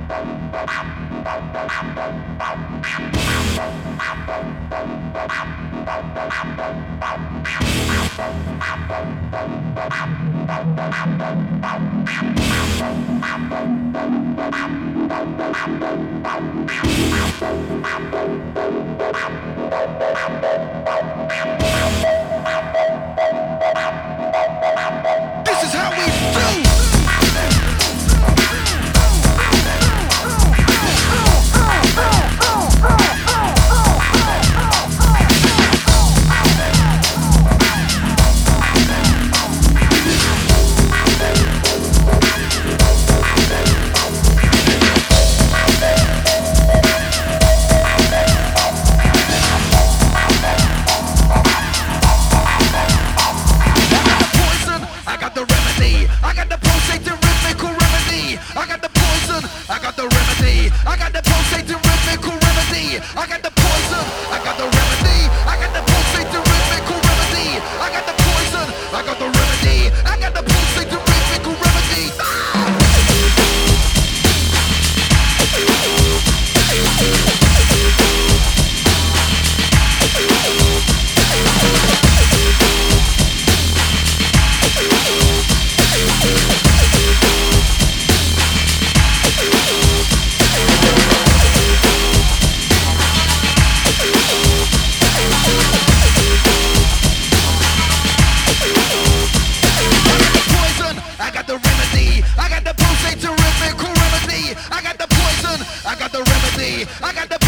This is how we do. I got the pulsate to rhythmical remedy. I got the poison, I got the remedy. I got the pulsate to rhythmical remedy. I got the poison, I got the remedy. I got the pulsate to rhythmical remedy. I got the poison, I got the remedy. I got the pulsate to rhythmical remedy. I got the remedy. I got the pulsate to rhythmical remedy. I got the poison. I got the remedy. I got the